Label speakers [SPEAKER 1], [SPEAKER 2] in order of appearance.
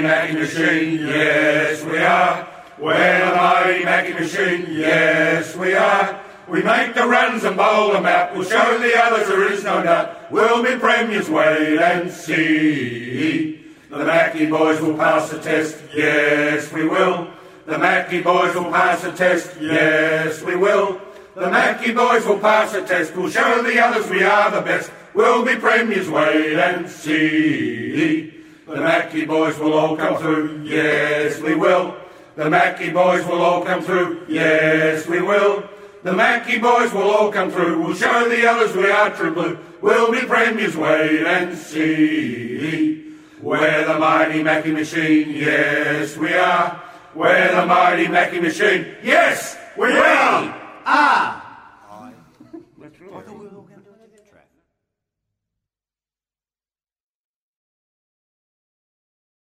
[SPEAKER 1] Mackie Machine, yes we are. We're the mighty Mackie Machine, yes we are. We make the runs and bowl them out. We'll show the others there is no doubt. We'll be premiers, wait and see. The Mackie boys will pass the test, yes we will. The Mackie boys will pass the test, yes we will. The Mackie boys will pass the test. We'll show the others we are the best. We'll be premiers, wait and see. The Mackie boys will all come through, yes we will. The Mackie boys will all come through, yes we will. The Mackie boys will all come through. We'll show the others we are true blue. We'll be premiers, wait and see. We're the mighty Mackie Machine, yes we are. We're the mighty Mackie Machine, yes we are.
[SPEAKER 2] Ah!